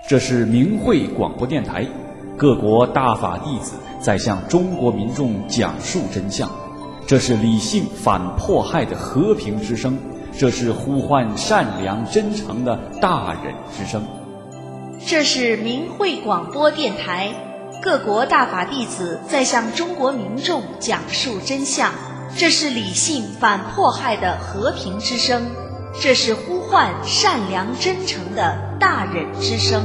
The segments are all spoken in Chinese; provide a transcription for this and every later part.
这是明慧广播电台，各国大法弟子在向中国民众讲述真相。这是理性反迫害的和平之声，这是呼唤善良真诚的大忍之声。 这是明慧广播电台，各国大法弟子在向中国民众讲述真相。这是理性反迫害的和平之声，这是呼唤善良真诚的大忍之声。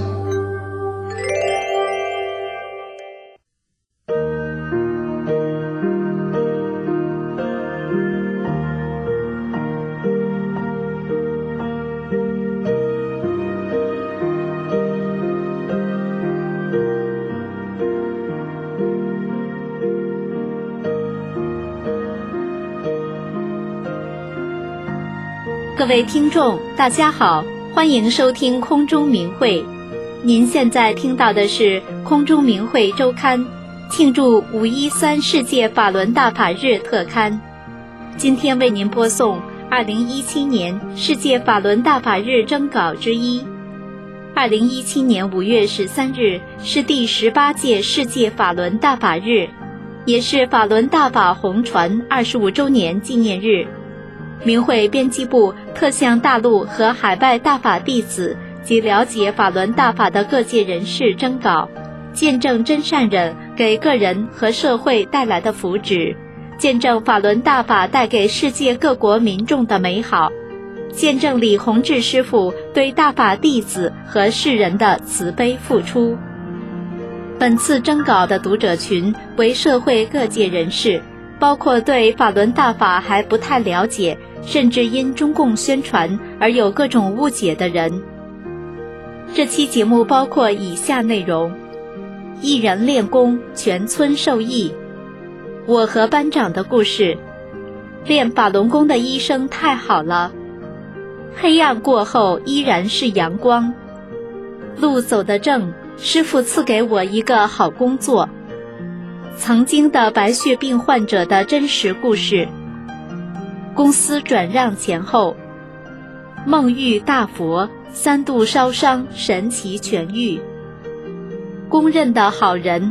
各位听众大家好，欢迎收听空中明慧。您现在听到的是空中明慧周刊庆祝513世界法轮大法日特刊。今天为您播送2017年世界法轮大法日征稿之一。2017年5月13日是第18届世界法轮大法日，也是法轮大法红传25周年纪念日。明慧编辑部特向大陆和海外大法弟子及了解法轮大法的各界人士征稿，见证真善忍给个人和社会带来的福祉，见证法轮大法带给世界各国民众的美好，见证李洪志师父对大法弟子和世人的慈悲付出。本次征稿的读者群为社会各界人士，包括对法轮大法还不太了解，甚至因中共宣传而有各种误解的人。这期节目包括以下内容：一人练功，全村受益；我和班长的故事；练法轮功的医生太好了；黑暗过后依然是阳光；路走得正，师父赐给我一个好工作；曾经的白血病患者的真实故事；公司转让前后；梦遇大佛，3度烧伤神奇痊愈；公认的好人。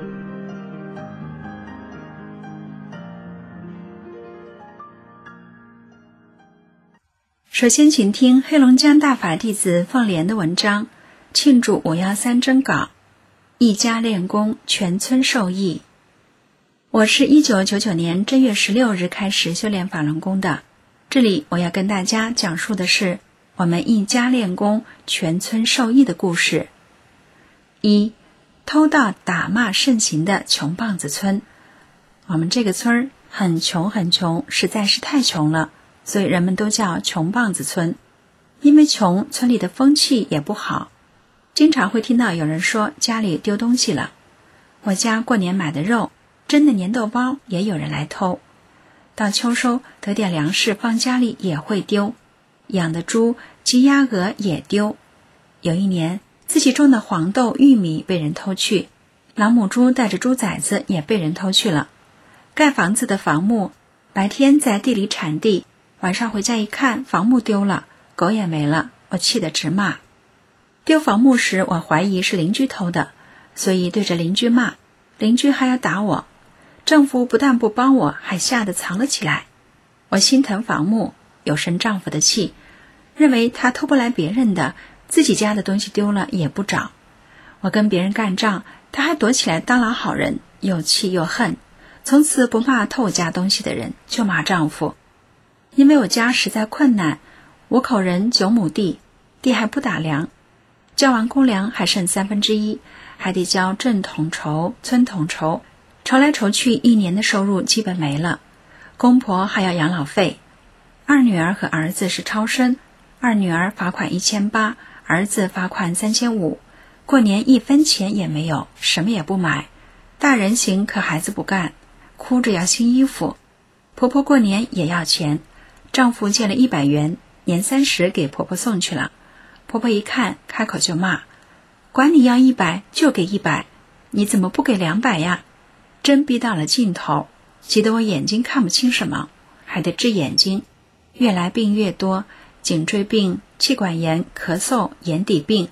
首先请听黑龙江大法弟子凤莲的文章，庆祝513征稿，一家练功，全村受益。我是1999年正月16日开始修炼法轮功的，这里我要跟大家讲述的是我们一家练功全村受益的故事。一、偷盗打骂盛行的穷棒子村。我们这个村很穷很穷，实在是太穷了，所以人们都叫穷棒子村。因为穷，村里的风气也不好，经常会听到有人说家里丢东西了。我家过年买的肉，蒸的粘豆包也有人来偷，到秋收得点粮食放家里也会丢，养的猪鸡鸭鹅也丢。有一年自己种的黄豆玉米被人偷去，老母猪带着猪崽子也被人偷去了。盖房子的房木白天在地里铲地，晚上回家一看房木丢了，狗也没了，我气得直骂。丢房木时我怀疑是邻居偷的，所以对着邻居骂，邻居还要打我。丈夫不但不帮我，还吓得藏了起来。我心疼房木，有生丈夫的气，认为他偷不来别人的，自己家的东西丢了也不找。我跟别人干仗，他还躲起来当老好人，又气又恨，从此不骂偷我家东西的人，就骂丈夫。因为我家实在困难，5口人9亩地，地还不打粮，交完公粮还剩1/3，还得交镇统筹、村统筹，筹来筹去1年的收入基本没了，公婆还要养老费。2女儿和儿子是超生，2女儿罚款1800，儿子罚款3500，过年1分钱也没有，什么也不买。大人行，可孩子不干，哭着要新衣服。婆婆过年也要钱，丈夫借了100元，年30给婆婆送去了。婆婆一看，开口就骂：管你要100就给100，你怎么不给200呀？真逼到了尽头，急得我眼睛看不清什么，还得治眼睛，越来病越多，颈椎病、气管炎、咳嗽、眼底病，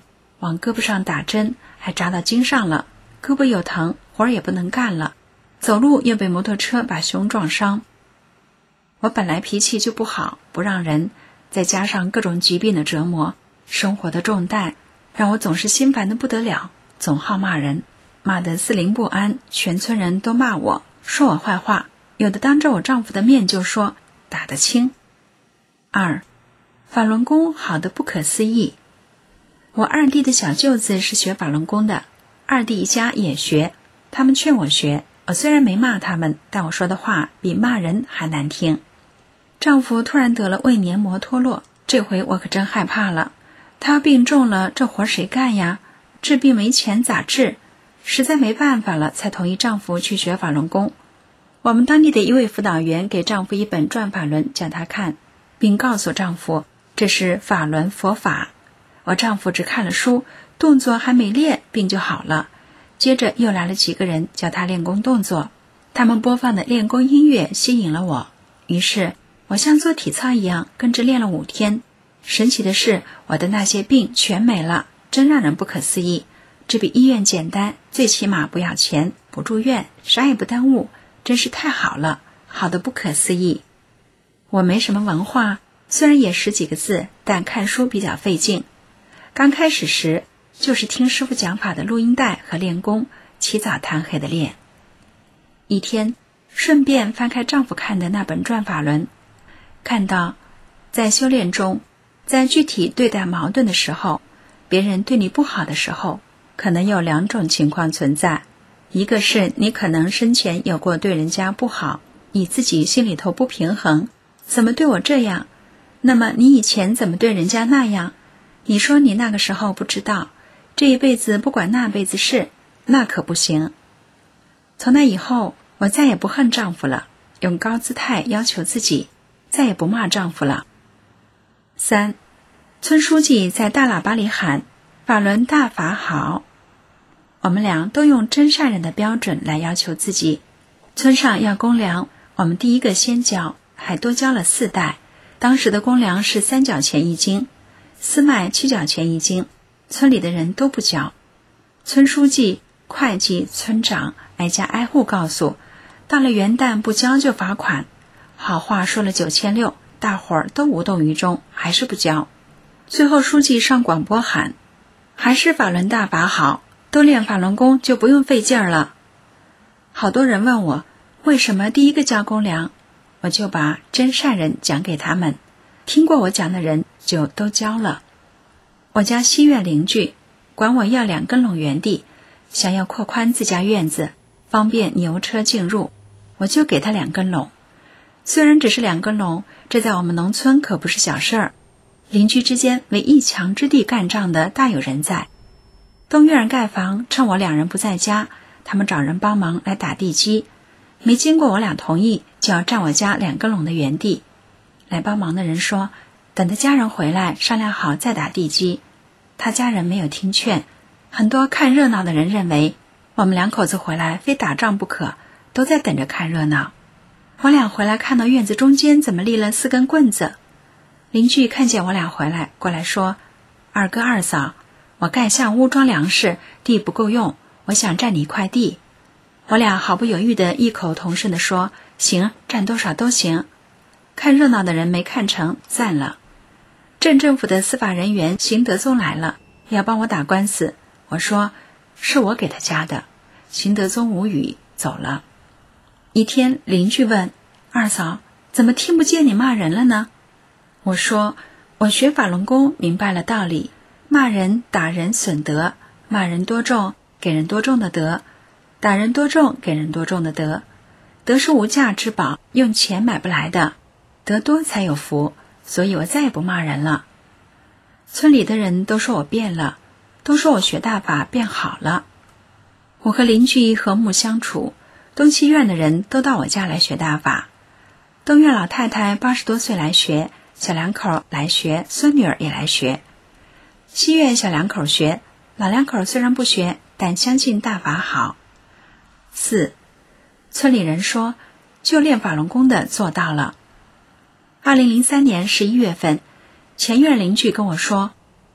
往胳膊上打针，还扎到筋上了，胳膊又疼，活儿也不能干了，走路又被摩托车把胸撞伤。我本来脾气就不好，不让人，再加上各种疾病的折磨，生活的重担，让我总是心烦得不得了，总好骂人，骂得四邻不安，全村人都骂我，说我坏话，有的当着我丈夫的面就说，打得轻。2. 法轮功好得不可思议。我二弟的小舅子是学法轮功的，二弟一家也学，他们劝我学，我虽然没骂他们，但我说的话比骂人还难听。丈夫突然得了胃黏膜脱落，这回我可真害怕了，他病重了，这活谁干呀？治病没钱咋治？实在没办法了，才同意丈夫去学法轮功。我们当地的一位辅导员给丈夫一本转法轮叫他看，并告诉丈夫这是法轮佛法。我丈夫只看了书，动作还没练，病就好了。接着又来了几个人教他练功动作，他们播放的练功音乐吸引了我，于是我像做体操一样跟着练了5天。神奇的是，我的那些病全没了，真让人不可思议。这比医院简单，最起码不要钱，不住院，啥也不耽误，真是太好了，好得不可思议。我没什么文化，虽然也10几个字，但看书比较费劲。刚开始时就是听师傅讲法的录音带和练功，起早贪黑的练。一天顺便翻开丈夫看的那本转法轮，看到在修炼中，在具体对待矛盾的时候，别人对你不好的时候，可能有2种情况存在。一个是你可能生前有过对人家不好，你自己心里头不平衡，怎么对我这样？那么你以前怎么对人家那样？你说你那个时候不知道，这一辈子不管那辈子事，那可不行。从那以后，我再也不恨丈夫了，用高姿态要求自己，再也不骂丈夫了。3. 村书记在大喇叭里喊，法轮大法好。我们俩都用真善人的标准来要求自己。村上要公粮，我们第一个先交，还多交了4袋。当时的公粮是3角钱1斤，私卖7角钱1斤，村里的人都不交。村书记、会计、村长挨家挨户告诉，到了元旦不交就罚款。好话说了9600，大伙儿都无动于衷，还是不交。最后书记上广播喊，还是法轮大法好，都练法轮功就不用费劲儿了。好多人问我为什么第一个交公粮，我就把真善人讲给他们，听过我讲的人就都交了。我家西院邻居管我要2根垄园地，想要扩宽自家院子，方便牛车进入，我就给他2根垄。虽然只是2根垄，这在我们农村可不是小事儿，邻居之间为一墙之地干仗的大有人在。东院盖房，趁我2人不在家，他们找人帮忙来打地基，没经过我俩同意，就要占我家2根垄的园地。来帮忙的人说，等他家人回来商量好再打地基。他家人没有听劝，很多看热闹的人认为我们2口子回来非打仗不可，都在等着看热闹。我俩回来看到院子中间怎么立了4根棍子，邻居看见我俩回来，过来说，二哥二嫂，我盖巷屋装粮食，地不够用，我想占你一块地。我俩毫不犹豫地异口同声地说，行，占多少都行。看热闹的人没看成，散了。镇政府的司法人员邢德宗来了，要帮我打官司。我说，是我给他加的。邢德宗无语，走了。一天，邻居问，二嫂，怎么听不见你骂人了呢？我说，我学法轮功明白了道理，骂人打人损德，骂人多重，给人多重的德，打人多重，给人多重的德。德是无价之宝，用钱买不来的，德多才有福，所以我再也不骂人了。村里的人都说我变了，都说我学大法变好了。我和邻居和睦相处，东西院的人都到我家来学大法。东院老太太80多岁来学，小2口来学，孙女儿也来学。西院小2口学，老2口虽然不学，但相信大法好。4. 村里人说，就练法轮功的做到了。2003年11月份，前院邻居跟我说，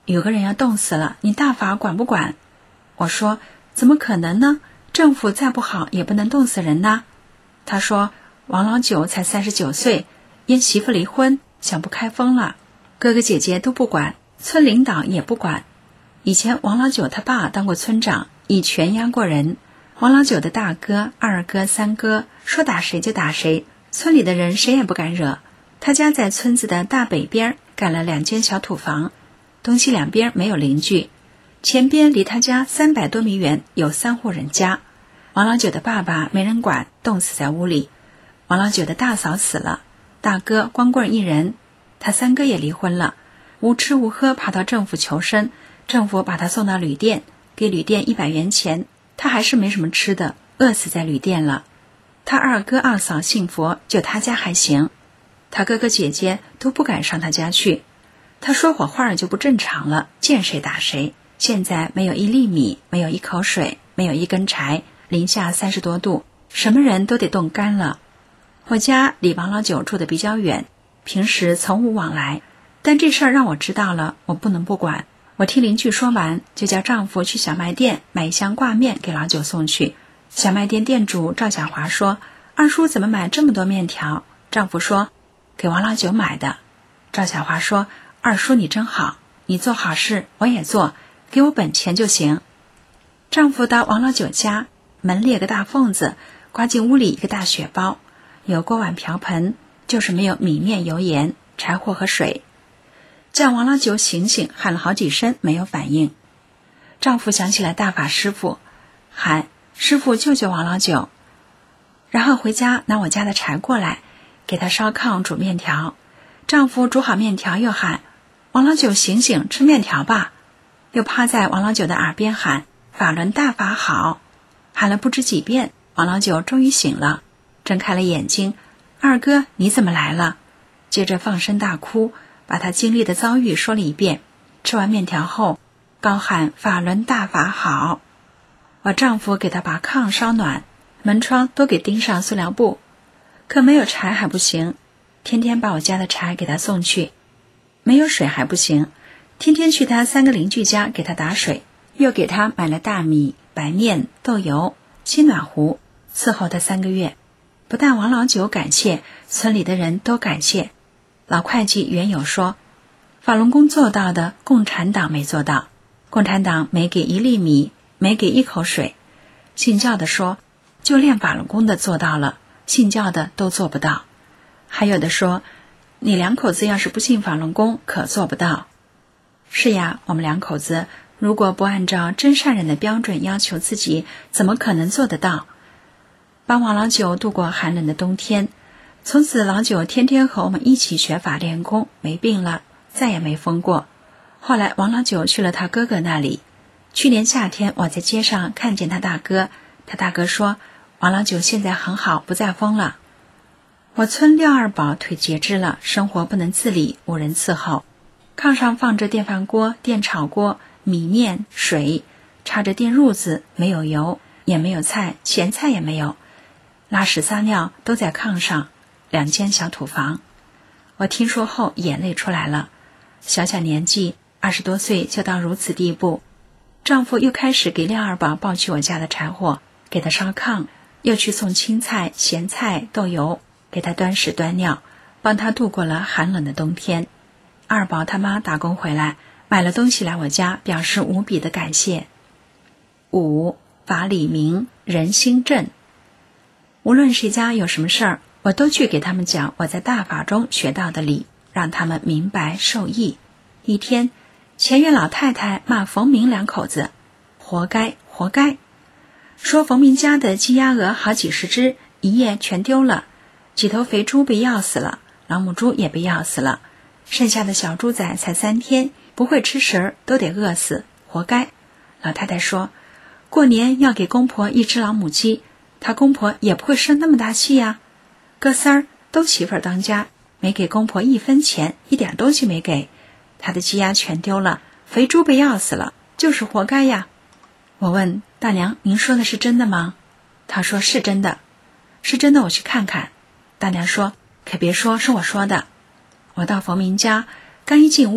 有个人要冻死了，你大法管不管？我说怎么可能呢？政府再不好也不能冻死人呐。他说王老九才39岁，因媳妇离婚想不开封了，哥哥姐姐都不管，村领导也不管。以前王老九他爸当过村长，以权压过人，王老九的大哥、二哥、三哥说打谁就打谁，村里的人谁也不敢惹。他家在村子的大北边盖了2间小土房，东西两边没有邻居，前边离他家300多米远有3户人家。王老九的爸爸没人管，冻死在屋里。王老九的大嫂死了，大哥光棍一人，他3哥也离婚了，无吃无喝跑到政府求生，政府把他送到旅店，给旅店100元钱，他还是没什么吃的，饿死在旅店了。他二哥二嫂信佛，就他家还行，他哥哥姐姐都不敢上他家去。他说火话就不正常了，见谁打谁。现在没有1粒米，没有1口水，没有1根柴，零下30多度，什么人都得冻干了。我家离王老九住得比较远，平时从无往来，但这事儿让我知道了，我不能不管。我听邻居说完，就叫丈夫去小卖店买1箱挂面给老九送去。小卖店店主赵小华说，二叔怎么买这么多面条？丈夫说，给王老九买的。赵小华说，二叔你真好，你做好事我也做，给我本钱就行。丈夫到王老九家，门裂个大缝子，刮进屋里一个大血包，有锅碗瓢盆，就是没有米面油盐、柴火和水。叫王老九醒醒，喊了好几声没有反应。丈夫想起来大法师傅，喊师傅救救王老九，然后回家拿我家的柴过来，给他烧炕煮面条。丈夫煮好面条又喊王老九醒醒，吃面条吧，又趴在王老九的耳边喊法轮大法好。喊了不知几遍，王老九终于醒了，睁开了眼睛，二哥你怎么来了？接着放声大哭，把他经历的遭遇说了一遍。吃完面条后，高喊法轮大法好。我丈夫给他把炕烧暖，门窗都给钉上塑料布，可没有柴还不行，天天把我家的柴给他送去。没有水还不行，天天去他3个邻居家给他打水，又给他买了大米、白面、豆油、新暖壶，伺候他3个月。不但王老九感谢，村里的人都感谢。老会计原有说，法轮功做到的共产党没做到，共产党没给1粒米，没给1口水。信教的说，就练法轮功的做到了，信教的都做不到。还有的说，你2口子要是不信法轮功，可做不到。是呀，我们2口子如果不按照真善人的标准要求自己，怎么可能做得到？帮王老九度过寒冷的冬天，从此老九天天和我们一起学法练功，没病了，再也没疯过。后来王老九去了他哥哥那里，去年夏天我在街上看见他大哥，他大哥说王老九现在很好，不再疯了。我村廖二宝腿截肢了，生活不能自理，无人伺候，炕上放着电饭锅、电炒锅、米面、水，插着电褥子，没有油，也没有菜，咸菜也没有，拉屎撒尿都在炕上，2间小土房。我听说后眼泪出来了，小小年纪20多岁就到如此地步。丈夫又开始给廖二宝抱去我家的柴火，给他烧炕，又去送青菜、咸菜、豆油，给他端屎端尿，帮他度过了寒冷的冬天。二宝他妈打工回来，买了东西来我家，表示无比的感谢。5. 法理明，人心正。无论谁家有什么事儿，我都去给他们讲我在大法中学到的理，让他们明白受益。一天，前院老太太骂冯明2口子，活该活该，说冯明家的鸡鸭鹅好几十只，一夜全丢了，几头肥猪被药死了，老母猪也被药死了，剩下的小猪仔才3天，不会吃食都得饿死，活该。老太太说，过年要给公婆1只老母鸡，她公婆也不会生那么大气呀。哥仨儿都媳妇儿当家，没给公婆1分钱，一点东西没给，她的鸡鸭全丢了，肥猪被药死了，就是活该呀。我问大娘，您说的是真的吗？她说是真的。是真的，我去看看。大娘说，可别说是我说的。我到冯明家，刚一进屋，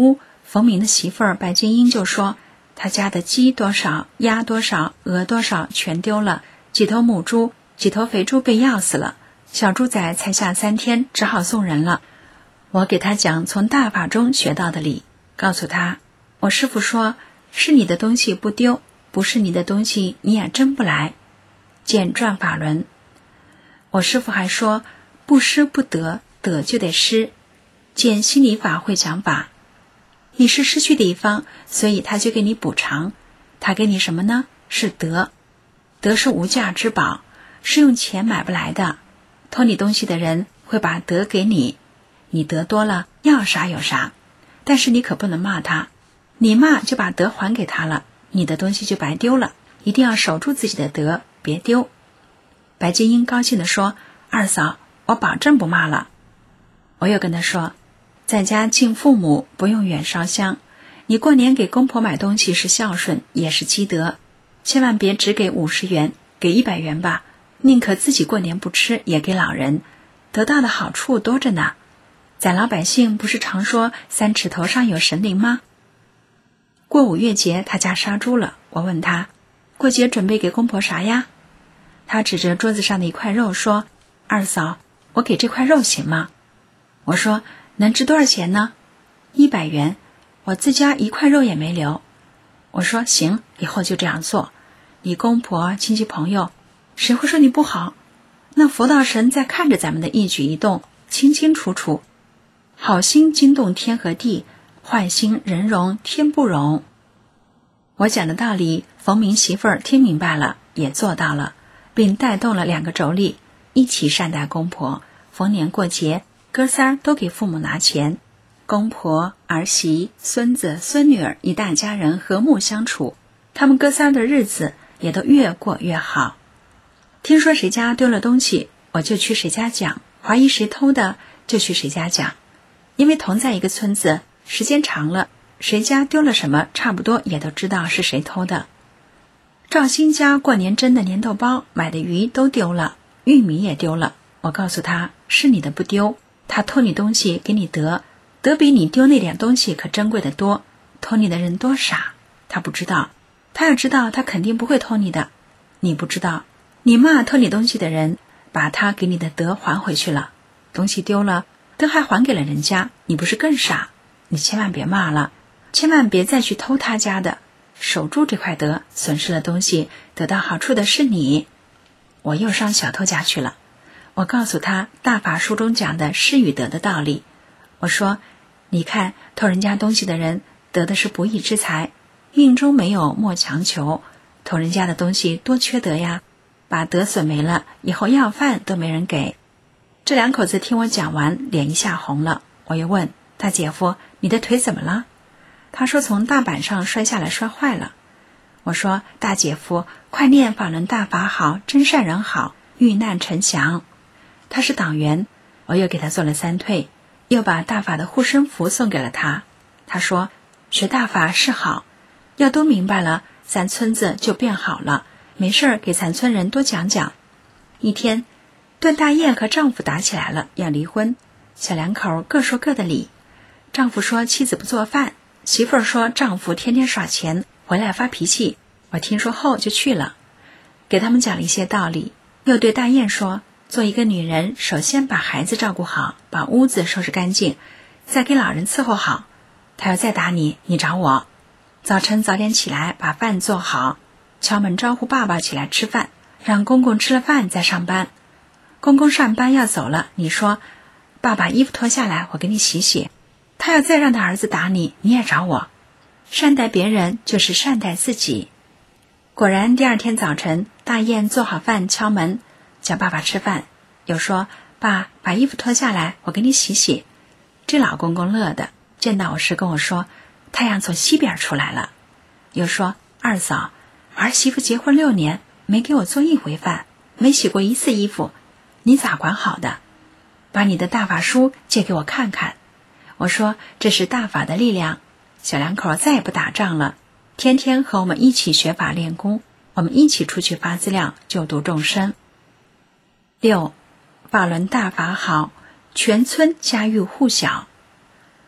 冯明的媳妇儿白金英就说，他家的鸡多少，鸭多少，鹅多少全丢了，几头母猪，几头肥猪被药死了，小猪仔才下3天，只好送人了。我给他讲从大法中学到的理，告诉他，我师父说，是你的东西不丢，不是你的东西你也争不来。见转法轮。我师父还说，不失不得，得就得失。见心理法会讲法，你是失去的一方，所以他就给你补偿。他给你什么呢？是德。德是无价之宝，是用钱买不来的。偷你东西的人会把德给你，你得多了，要啥有啥。但是你可不能骂他，你骂就把德还给他了，你的东西就白丢了。一定要守住自己的德，别丢。白金英高兴地说，二嫂，我保证不骂了。我又跟他说，在家敬父母，不用远烧香。你过年给公婆买东西是孝顺，也是积德，千万别只给50元，给100元吧，宁可自己过年不吃，也给老人，得到的好处多着呢。咱老百姓不是常说3尺头上有神灵吗？过5月节，他家杀猪了，我问他，过节准备给公婆啥呀？他指着桌子上的一块肉说，二嫂，我给这块肉行吗？我说，能值多少钱呢？100元，我自家1块肉也没留。我说，行，以后就这样做。你公婆、亲戚朋友，谁会说你不好？那佛道神在看着咱们的一举一动，清清楚楚。好心惊动天和地，坏心人容天不容。我讲的道理，冯明媳妇儿听明白了，也做到了，并带动了2个妯娌一起善待公婆。逢年过节，哥仨都给父母拿钱，公婆、儿媳、孙子、孙女儿一大家人和睦相处，他们哥仨的日子也都越过越好。听说谁家丢了东西，我就去谁家讲，怀疑谁偷的就去谁家讲。因为同在一个村子，时间长了，谁家丢了什么，差不多也都知道是谁偷的。赵鑫家过年蒸的粘豆包，买的鱼都丢了，玉米也丢了。我告诉他，是你的不丢，他偷你东西给你得，得比你丢那点东西可珍贵的多。偷你的人多傻，他不知道，他要知道，他肯定不会偷你的。你不知道，你骂偷你东西的人，把他给你的德还回去了，东西丢了，德还还给了人家，你不是更傻？你千万别骂了，千万别再去偷他家的，守住这块德，损失了东西，得到好处的是你。我又上小偷家去了，我告诉他大法书中讲的失与得的道理。我说，你看偷人家东西的人得的是不义之财，运中没有莫强求，偷人家的东西多缺德呀，把德损没了，以后要饭都没人给。这2口子听我讲完，脸一下红了。我又问大姐夫，你的腿怎么了？他说从大板上摔下来摔坏了。我说，大姐夫，快念法轮大法好，真善人好，遇难成祥。他是党员，我又给他做了3退，又把大法的护身符送给了他。他说，学大法是好，要都明白了，咱村子就变好了，没事给咱村人多讲讲。一天，段大雁和丈夫打起来了，要离婚，小2口各说各的理。丈夫说妻子不做饭，媳妇儿说丈夫天天耍钱，回来发脾气。我听说后就去了，给他们讲了一些道理，又对大雁说，做一个女人，首先把孩子照顾好，把屋子收拾干净，再给老人伺候好。他要再打你，你找我。早晨早点起来，把饭做好，敲门招呼爸爸起来吃饭，让公公吃了饭再上班。公公上班要走了，你说，爸爸衣服脱下来，我给你洗洗。他要再让他儿子打你，你也找我。善待别人就是善待自己。果然第2天早晨，大雁做好饭敲门，叫爸爸吃饭，又说，爸，把衣服脱下来，我给你洗洗。这老公公乐的，见到我时跟我说，太阳从西边出来了。又说，二嫂，儿媳妇结婚6年，没给我做1回饭，没洗过1次衣服，你咋管好的？把你的大法书借给我看看。我说，这是大法的力量，小2口再也不打仗了，天天和我们一起学法练功，我们一起出去发资料，救度众生。6. 法轮大法好，全村家喻户晓。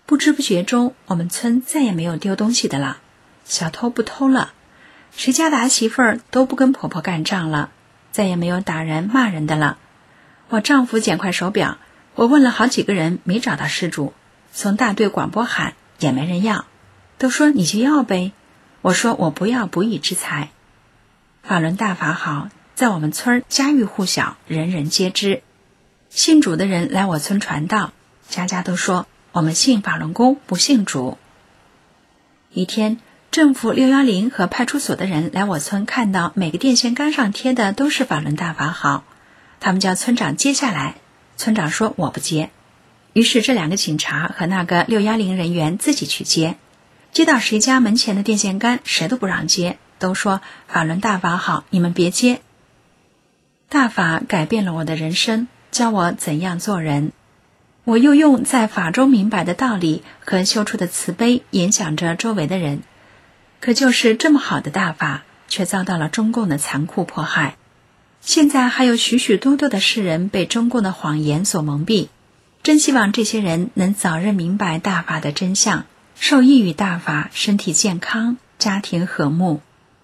不知不觉中，我们村再也没有丢东西的了，小偷不偷了，谁家的儿媳妇儿都不跟婆婆干仗了，再也没有打人骂人的了。我丈夫捡块手表，我问了好几个人没找到失主，从大队广播喊也没人要，都说你就要呗。我说我不要不义之财。法轮大法好，在我们村家喻户晓，人人皆知。信主的人来我村传道，家家都说我们信法轮功不信主。一天，政府610和派出所的人来我村，看到每个电线杆上贴的都是法轮大法好，他们叫村长接下来，村长说我不接，于是这2个警察和那个610人员自己去接，接到谁家门前的电线杆谁都不让接，都说法轮大法好，你们别接。大法改变了我的人生，教我怎样做人。我又用在法中明白的道理和修出的慈悲影响着周围的人，可就是这么好的大法，却遭到了中共的残酷迫害。现在还有许许多多的世人被中共的谎言所蒙蔽，真希望这些人能早日明白大法的真相，受益于大法，身体健康，家庭和睦。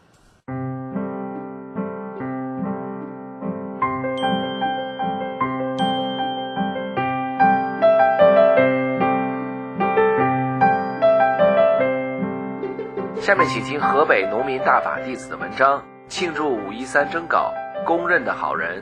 下面请听河北农民大法弟子的文章，庆祝513征稿，公认的好人。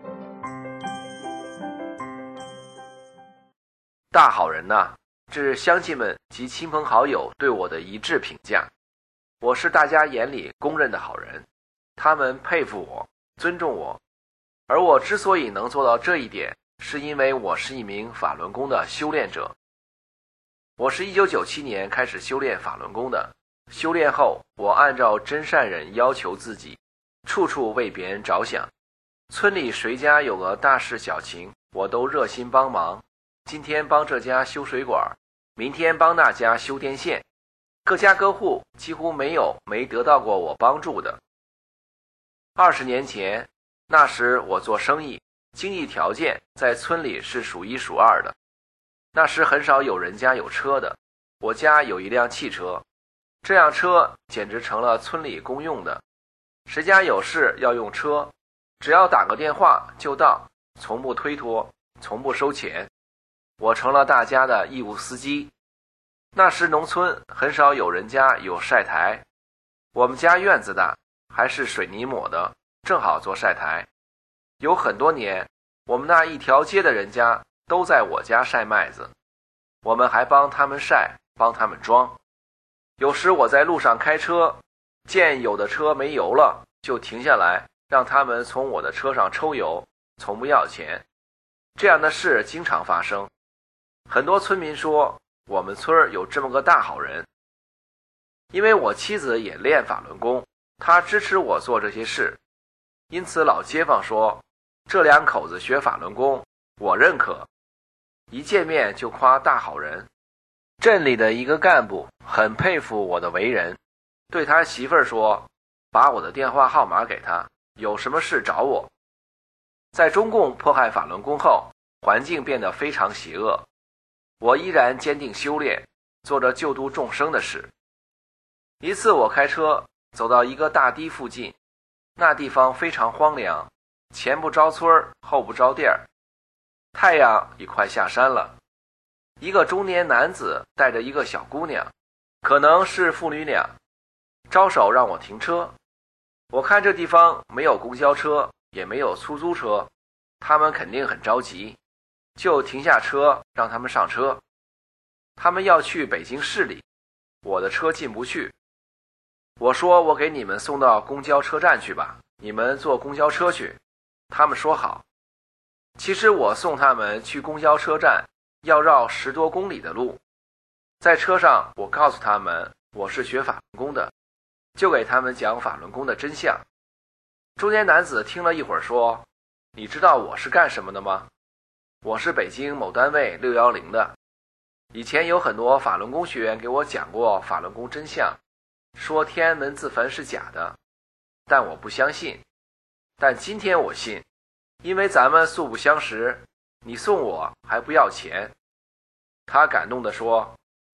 大好人呐，这是乡亲们及亲朋好友对我的一致评价。我是大家眼里公认的好人，他们佩服我，尊重我。而我之所以能做到这一点，是因为我是一名法轮功的修炼者。我是1997年开始修炼法轮功的。修炼后，我按照真善人要求自己，处处为别人着想。村里谁家有个大事小情，我都热心帮忙。今天帮这家修水管，明天帮那家修电线，各家各户几乎没有没得到过我帮助的。20年前，那时我做生意，经济条件在村里是数1数2的。那时很少有人家有车的，我家有一辆汽车。这辆车简直成了村里公用的，谁家有事要用车，只要打个电话就到，从不推脱，从不收钱。我成了大家的义务司机。那时农村很少有人家有晒台，我们家院子大，还是水泥抹的，正好做晒台。有很多年，我们那一条街的人家都在我家晒麦子，我们还帮他们晒，帮他们装。有时我在路上开车，见有的车没油了，就停下来让他们从我的车上抽油，从不要钱。这样的事经常发生。很多村民说我们村有这么个大好人。因为我妻子也练法轮功，她支持我做这些事，因此老街坊说这2口子学法轮功，我认可。一见面就夸大好人。镇里的一个干部很佩服我的为人，对他媳妇儿说，把我的电话号码给他，有什么事找我。在中共迫害法轮功后，环境变得非常邪恶，我依然坚定修炼，做着救度众生的事。一次我开车走到一个大堤附近，那地方非常荒凉，前不着村后不着店，太阳已快下山了。一个中年男子带着一个小姑娘，可能是父女俩，招手让我停车。我看这地方没有公交车，也没有出租车，他们肯定很着急，就停下车让他们上车。他们要去北京市里，我的车进不去。我说我给你们送到公交车站去吧，你们坐公交车去。他们说好。其实我送他们去公交车站要绕10多公里的路。在车上我告诉他们我是学法轮功的，就给他们讲法轮功的真相。中年男子听了一会儿说，你知道我是干什么的吗？我是北京某单位610的。以前有很多法轮功学员给我讲过法轮功真相，说天安门自焚是假的，但我不相信。但今天我信，因为咱们素不相识，你送我还不要钱。他感动地说，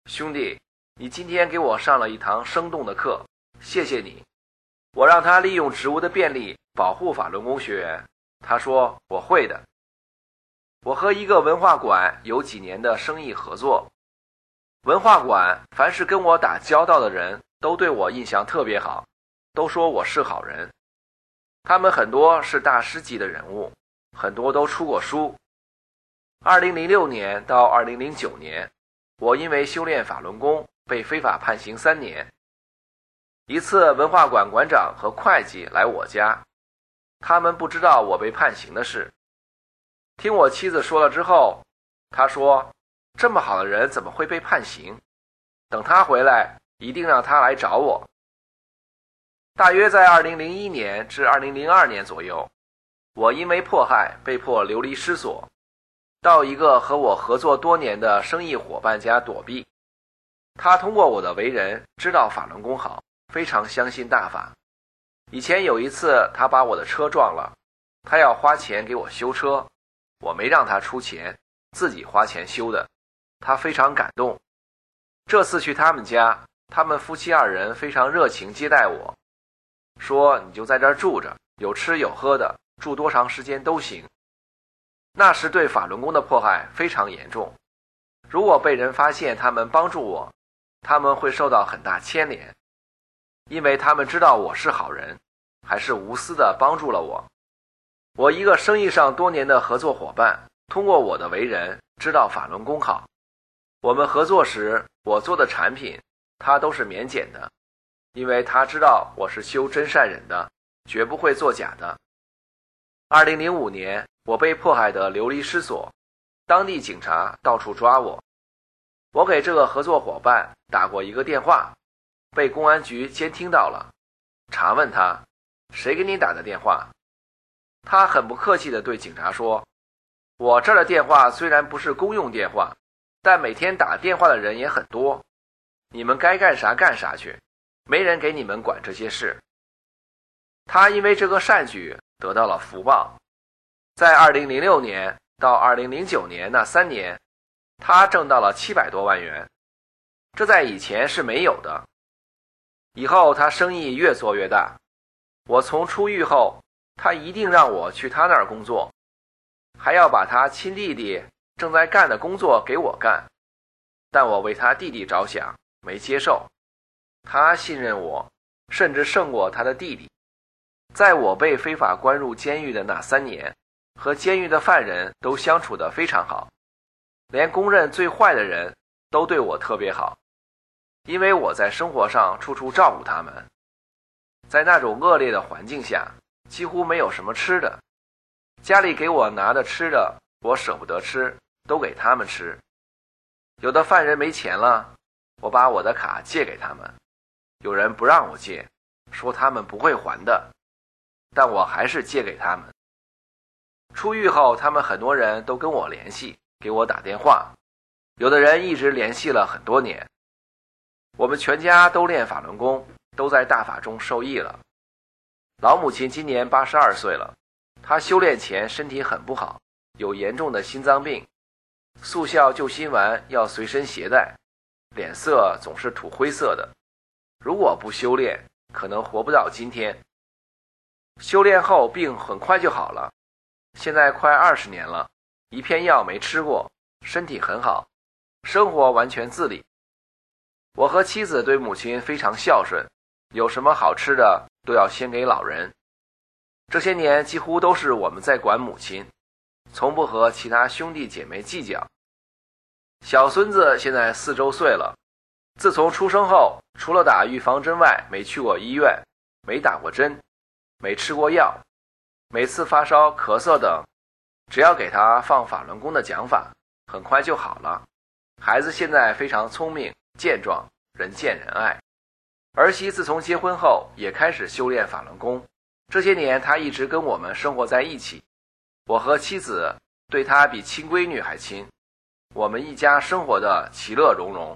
兄弟，你今天给我上了一堂生动的课，谢谢你。我让他利用职务的便利保护法轮功学员，他说我会的。我和一个文化馆有几年的生意合作，文化馆凡是跟我打交道的人都对我印象特别好，都说我是好人。他们很多是大师级的人物，很多都出过书。2006年到2009年，我因为修炼法轮功被非法判刑3年。一次文化馆馆长和会计来我家，他们不知道我被判刑的事。听我妻子说了之后，他说这么好的人怎么会被判刑，等他回来一定让他来找我。大约在2001年至2002年左右，我因为迫害被迫流离失所，到一个和我合作多年的生意伙伴家躲避。他通过我的为人知道法轮功好，非常相信大法。以前有一次他把我的车撞了，他要花钱给我修车，我没让他出钱，自己花钱修的，他非常感动。这次去他们家，他们夫妻2人非常热情接待我，说你就在这儿住着，有吃有喝的，住多长时间都行。那时对法轮功的迫害非常严重，如果被人发现他们帮助我，他们会受到很大牵连，因为他们知道我是好人，还是无私的帮助了我。我一个生意上多年的合作伙伴，通过我的为人知道法轮功好。我们合作时，我做的产品他都是免检的，因为他知道我是修真善忍的，绝不会做假的。2005年我被迫害得流离失所，当地警察到处抓我。我给这个合作伙伴打过一个电话，被公安局监听到了，查问他谁给你打的电话。他很不客气地对警察说，我这儿的电话虽然不是公用电话，但每天打电话的人也很多，你们该干啥干啥去，没人给你们管这些事。他因为这个善举得到了福报，在2006年到2009年那3年，他挣到了700多万元，这在以前是没有的。以后他生意越做越大，我从出狱后，他一定让我去他那儿工作，还要把他亲弟弟正在干的工作给我干，但我为他弟弟着想，没接受。他信任我，甚至胜过他的弟弟。在我被非法关入监狱的那3年，和监狱的犯人都相处得非常好，连公认最坏的人都对我特别好，因为我在生活上处处照顾他们。在那种恶劣的环境下，几乎没有什么吃的，家里给我拿的吃的我舍不得吃，都给他们吃。有的犯人没钱了，我把我的卡借给他们，有人不让我借，说他们不会还的，但我还是借给他们。出狱后，他们很多人都跟我联系，给我打电话，有的人一直联系了很多年。我们全家都练法轮功，都在大法中受益了。老母亲今年82岁了，她修炼前身体很不好，有严重的心脏病，速效救心丸要随身携带，脸色总是土灰色的，如果不修炼，可能活不到今天。修炼后病很快就好了，现在快20年了，一片药没吃过，身体很好，生活完全自理。我和妻子对母亲非常孝顺，有什么好吃的都要先给老人。这些年几乎都是我们在管母亲，从不和其他兄弟姐妹计较。小孙子现在4周岁了，自从出生后，除了打预防针外，没去过医院，没打过针，没吃过药，每次发烧、咳嗽等，只要给他放法轮功的讲法，很快就好了。孩子现在非常聪明健壮，人见人爱。儿媳自从结婚后也开始修炼法轮功，这些年她一直跟我们生活在一起，我和妻子对她比亲闺女还亲，我们一家生活的其乐融融。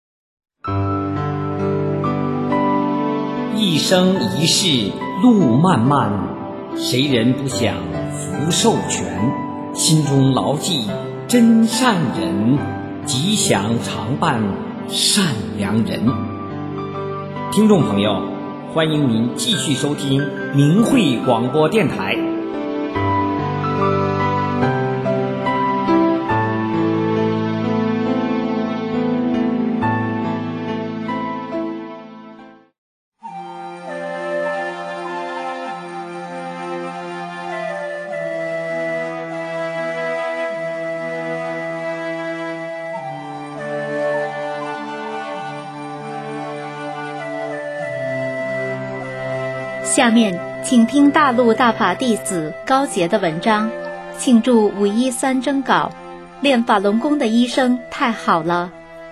一生一世路漫漫，谁人不想福寿全？心中牢记真善人，吉祥常伴善良人。听众朋友，欢迎您继续收听明慧广播电台。 下面请听大陆大法弟子高杰的文章，庆祝513征稿。练法轮功的医生太好了。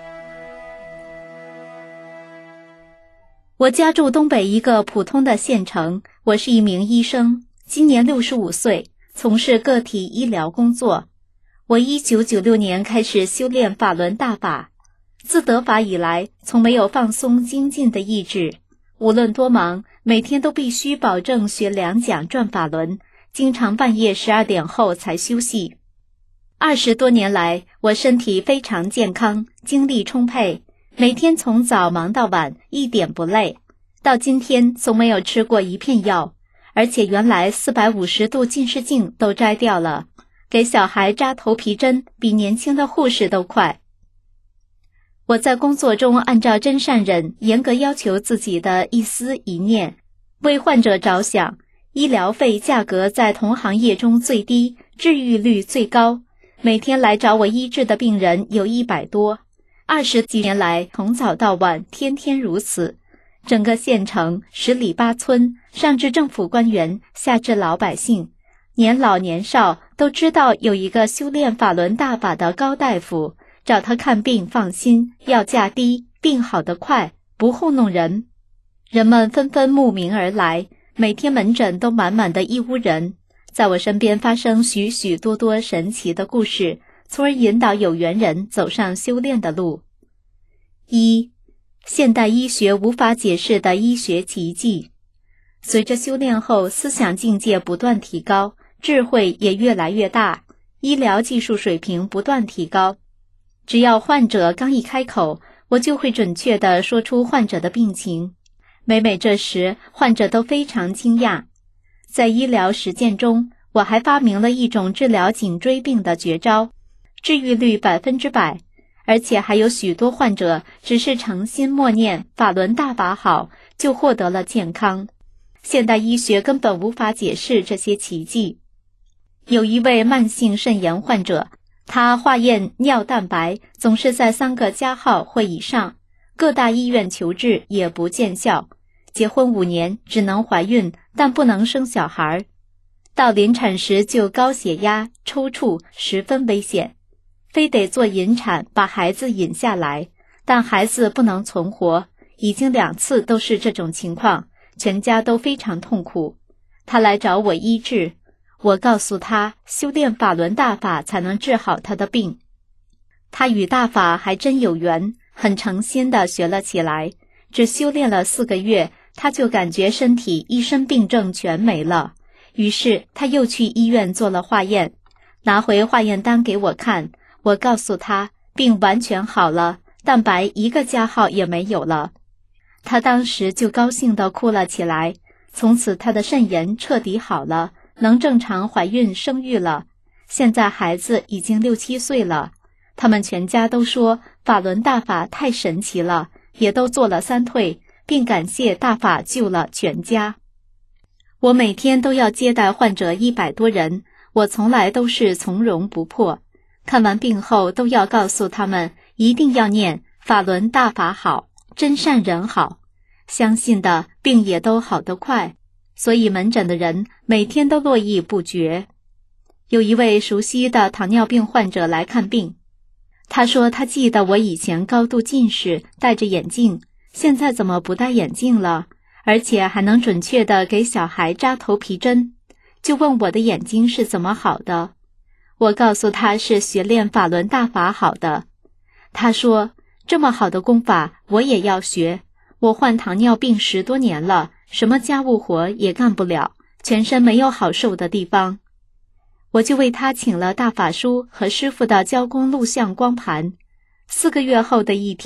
我家住东北一个普通的县城，我是一名医生，今年65岁，从事个体医疗工作。我1996年开始修炼法轮大法，自得法以来，从没有放松精进的意志。无论多忙，每天都必须保证学2讲转法轮，经常半夜12点后才休息。20多年来，我身体非常健康，精力充沛，每天从早忙到晚，一点不累。到今天从没有吃过一片药，而且原来450度近视镜都摘掉了，给小孩扎头皮针比年轻的护士都快。我在工作中按照真善忍严格要求自己的一思一念，为患者着想，医疗费价格在同行业中最低，治愈率最高，每天来找我医治的病人有100多，20几年来从早到晚天天如此。整个县城10里8村，上至政府官员，下至老百姓，年老年少都知道有一个修炼法轮大法的高大夫，找他看病放心，要价低，病好得快，不糊弄人。人们纷纷慕名而来，每天门诊都满满的一屋人。在我身边发生许许多多神奇的故事，从而引导有缘人走上修炼的路。1. 现代医学无法解释的医学奇迹。随着修炼后，思想境界不断提高，智慧也越来越大，医疗技术水平不断提高。只要患者刚一开口，我就会准确地说出患者的病情。每每这时，患者都非常惊讶。在医疗实践中，我还发明了一种治疗颈椎病的绝招，治愈率100%，而且还有许多患者只是诚心默念法轮大法好，就获得了健康。现代医学根本无法解释这些奇迹。有一位慢性肾炎患者，他化验尿蛋白总是在3个加号或以上，各大医院求治也不见效，结婚5年只能怀孕，但不能生小孩，到临产时就高血压、抽搐，十分危险，非得做引产把孩子引下来，但孩子不能存活，已经2次都是这种情况，全家都非常痛苦。他来找我医治，我告诉他修炼法轮大法才能治好他的病。他与大法还真有缘，很诚心地学了起来，只修炼了4个月，他就感觉身体一身病症全没了。于是他又去医院做了化验，拿回化验单给我看，我告诉他病完全好了，蛋白1个加号也没有了。他当时就高兴地哭了起来，从此他的肾炎彻底好了，能正常怀孕生育了，现在孩子已经6、7岁了。他们全家都说法轮大法太神奇了，也都做了3退，并感谢大法救了全家。我每天都要接待患者100多人，我从来都是从容不迫，看完病后都要告诉他们一定要念法轮大法好，真善人好，相信的病也都好得快，所以门诊的人每天都络绎不绝。有一位熟悉的糖尿病患者来看病，他说他记得我以前高度近视，戴着眼镜，现在怎么不戴眼镜了，而且还能准确地给小孩扎头皮针，就问我的眼睛是怎么好的。我告诉他是学练法轮大法好的。他说这么好的功法我也要学，我患糖尿病10多年了，什么家务活也干不了，全身没有好受的地方。我就为他请了大法书和师父的教功录像光盘。4个月后的一天，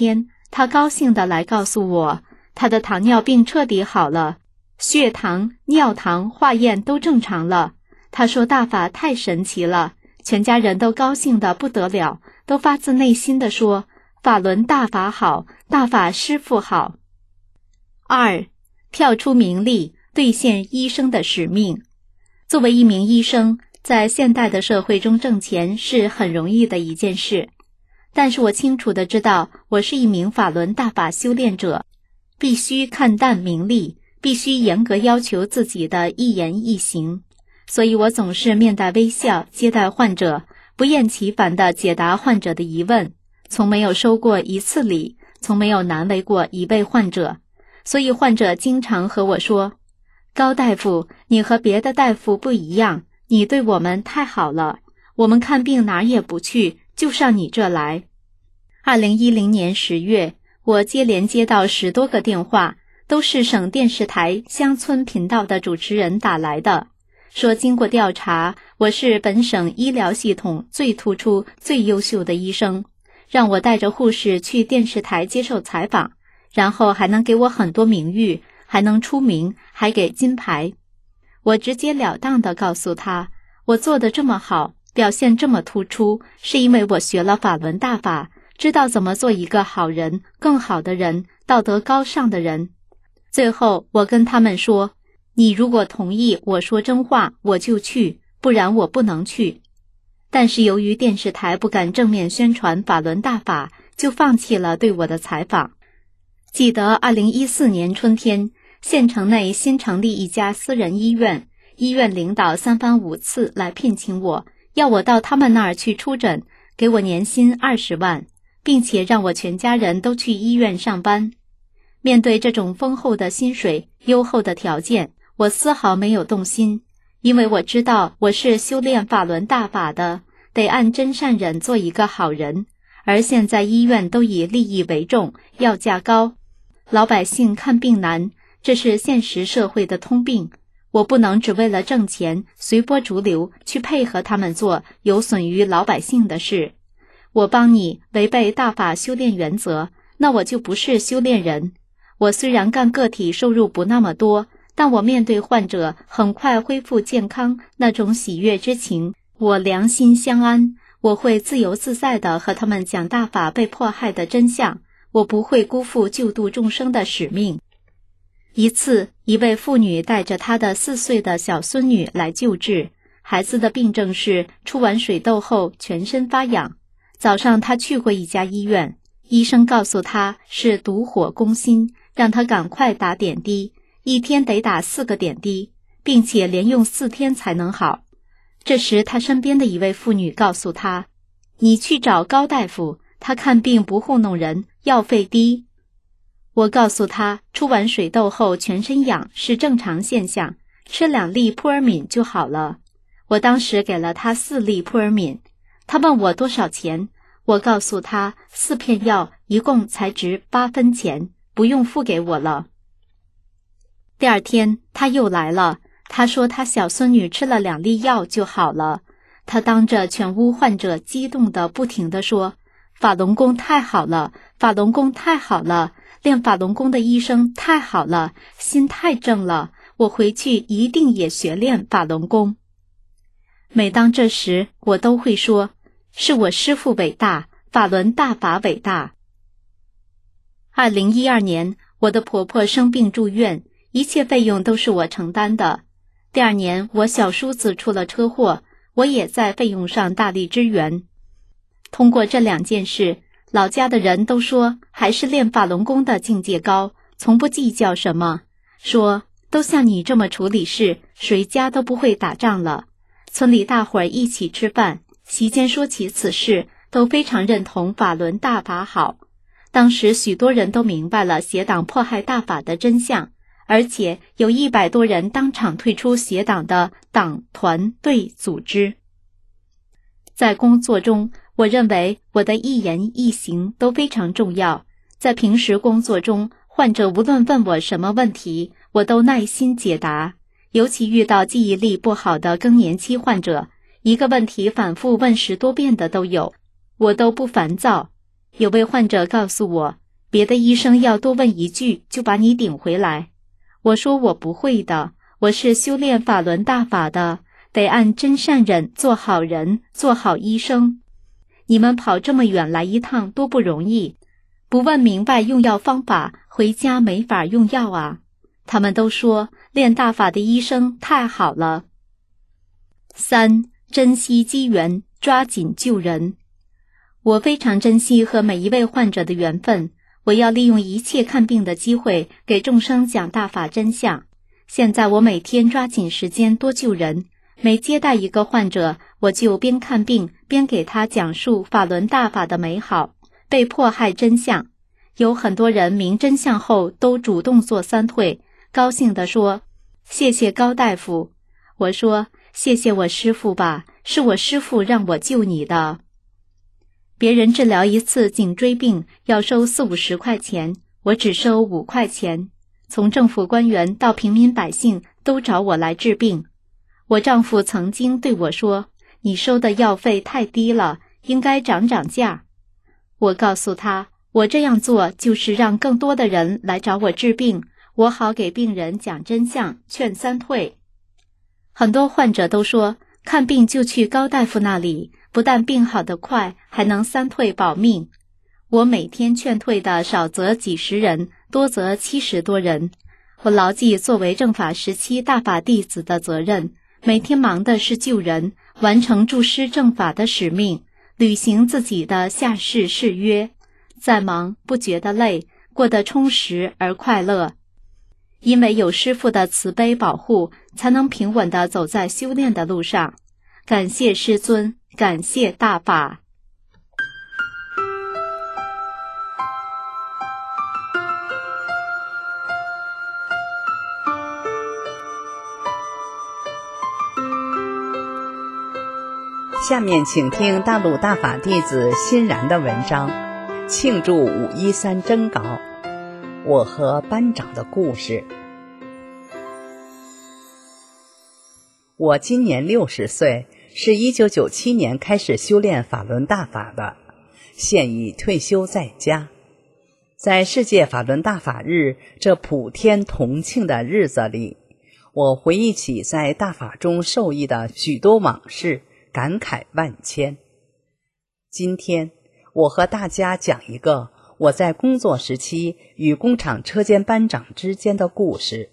他高兴地来告诉我，他的糖尿病彻底好了，血糖、尿糖、化验都正常了。他说大法太神奇了，全家人都高兴得不得了，都发自内心地说法轮大法好，大法师父好。2. 跳出名利，兑现医生的使命。作为一名医生，在现代的社会中挣钱是很容易的一件事，但是我清楚地知道，我是一名法轮大法修炼者，必须看淡名利，必须严格要求自己的一言一行，所以我总是面带微笑接待患者，不厌其烦地解答患者的疑问，从没有收过一次礼，从没有难为过一位患者。所以患者经常和我说，高大夫，你和别的大夫不一样，你对我们太好了，我们看病哪儿也不去，就上你这来。2010年10月，我接连接到10多个电话，都是省电视台乡村频道的主持人打来的，说经过调查，我是本省医疗系统最突出、最优秀的医生，让我带着护士去电视台接受采访，然后还能给我很多名誉，还能出名，还给金牌。我直截了当地告诉他，我做得这么好，表现这么突出，是因为我学了法轮大法，知道怎么做一个好人，更好的人，道德高尚的人。最后我跟他们说，你如果同意我说真话，我就去，不然我不能去。但是由于电视台不敢正面宣传法轮大法，就放弃了对我的采访。记得2014年春天，县城内新成立一家私人医院，医院领导3番5次来聘请我，要我到他们那儿去出诊，给我年薪20万，并且让我全家人都去医院上班。面对这种丰厚的薪水、优厚的条件，我丝毫没有动心，因为我知道我是修炼法轮大法的，得按真善忍做一个好人。而现在医院都以利益为重，要价高，老百姓看病难，这是现实社会的通病。我不能只为了挣钱，随波逐流，去配合他们做有损于老百姓的事。我帮你违背大法修炼原则，那我就不是修炼人。我虽然干个体收入不那么多，但我面对患者很快恢复健康，那种喜悦之情，我良心相安。我会自由自在地和他们讲大法被迫害的真相，我不会辜负救度众生的使命。一次，一位妇女带着她的4岁的小孙女来救治，孩子的病症是出完水痘后全身发痒。早上她去过一家医院，医生告诉她是毒火攻心，让她赶快打点滴，一天得打4个点滴，并且连用4天才能好。这时他身边的一位妇女告诉他，你去找高大夫，他看病不糊弄人，药费低。我告诉他，出完水痘后全身痒是正常现象，吃2粒扑尔敏就好了。我当时给了他4粒扑尔敏，他问我多少钱，我告诉他4片药一共才值8分钱，不用付给我了。第2天他又来了，他说他小孙女吃了2粒药就好了。他当着全屋患者激动地不停地说，法轮功太好了，法轮功太好了，练法轮功的医生太好了，心太正了，我回去一定也学练法轮功。每当这时，我都会说，是我师父伟大，法轮大法伟大。2012年，我的婆婆生病住院，一切费用都是我承担的。第2年，我小叔子出了车祸，我也在费用上大力支援。通过这2件事，老家的人都说还是练法轮功的境界高，从不计较什么，说都像你这么处理事，谁家都不会打仗了。村里大伙儿一起吃饭，席间说起此事，都非常认同法轮大法好。当时许多人都明白了邪党迫害大法的真相，而且有100多人当场退出邪党的党、团、队、组织。在工作中，我认为我的一言一行都非常重要。在平时工作中，患者无论问我什么问题，我都耐心解答。尤其遇到记忆力不好的更年期患者，一个问题反复问10多遍的都有，我都不烦躁。有位患者告诉我， 别的医生要多问一句就把你顶回来。我说我不会的，我是修炼法轮大法的，得按真善忍做好人，做好医生。你们跑这么远来一趟多不容易，不问明白用药方法，回家没法用药啊。他们都说练大法的医生太好了。3. 珍惜机缘，抓紧救人。我非常珍惜和每一位患者的缘分，我要利用一切看病的机会给众生讲大法真相。现在我每天抓紧时间多救人，每接待一个患者，我就边看病边给他讲述法轮大法的美好，被迫害真相。有很多人明真相后都主动做三退，高兴地说：谢谢高大夫。我说：谢谢我师父吧，是我师父让我救你的。别人治疗一次颈椎病要收40-50块钱，我只收5块钱。从政府官员到平民百姓都找我来治病。我丈夫曾经对我说：你收的药费太低了，应该涨价。我告诉他，我这样做就是让更多的人来找我治病，我好给病人讲真相，劝三退。很多患者都说，看病就去高大夫那里，不但病好得快，还能三退保命。我每天劝退的少则几十人，多则70多人。我牢记作为正法时期大法弟子的责任，每天忙的是救人，完成助师正法的使命，履行自己的下世誓约。再忙不觉得累，过得充实而快乐。因为有师父的慈悲保护，才能平稳地走在修炼的路上。感谢师尊，感谢大法。 下面请听大陆大法弟子欣然的文章，庆祝513征稿，我和班长的故事。我今年60岁，是1997年开始修炼法轮大法的，现已退休在家。在世界法轮大法日这普天同庆的日子里，我回忆起在大法中受益的许多往事，感慨万千。今天我和大家讲一个我在工作时期与工厂车间班长之间的故事。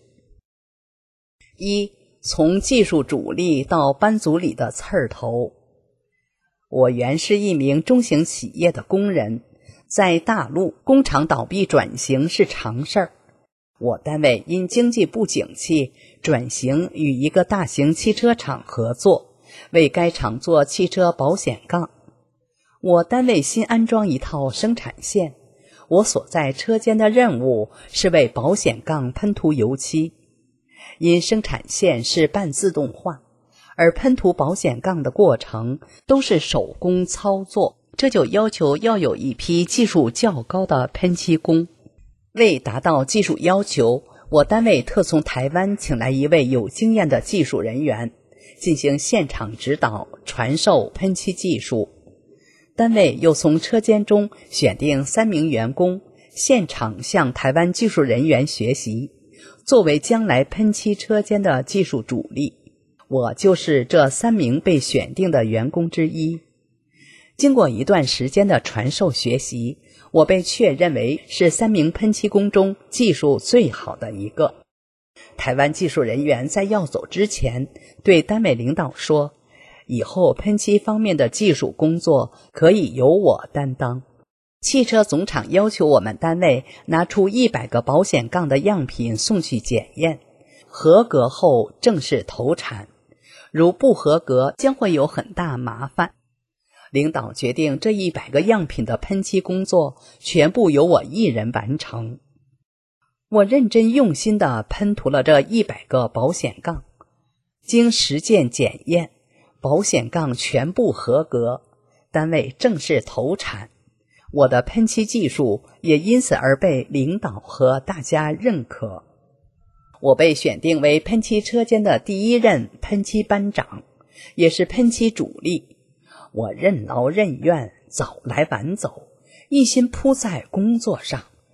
从技术主力到班组里的刺儿头。我原是一名中型企业的工人，在大陆工厂倒闭转型是常事儿。我单位因经济不景气，转型与一个大型汽车厂合作，为该厂做汽车保险杠。我单位新安装一套生产线，我所在车间的任务是为保险杠喷涂油漆。因生产线是半自动化，而喷涂保险杠的过程都是手工操作，这就要求要有一批技术较高的喷漆工。为达到技术要求，我单位特从台湾请来一位有经验的技术人员，进行现场指导，传授喷漆技术。单位又从车间中选定3名员工，现场向台湾技术人员学习，作为将来喷漆车间的技术主力。我就是这3名被选定的员工之一。经过一段时间的传授学习，我被确认为是3名喷漆工中技术最好的一个。台湾技术人员在要走之前对单位领导说，以后喷漆方面的技术工作可以由我担当。汽车总厂要求我们单位拿出100个保险杠的样品送去检验，合格后正式投产，如不合格将会有很大麻烦。领导决定这100个样品的喷漆工作全部由我一人完成。我认真用心地喷涂了这100个保险杠，经实践检验，保险杠全部合格，单位正式投产。我的喷漆技术也因此而被领导和大家认可。我被选定为喷漆车间的第1任喷漆班长，也是喷漆主力。我任劳任怨，早来晚走，一心扑在工作上，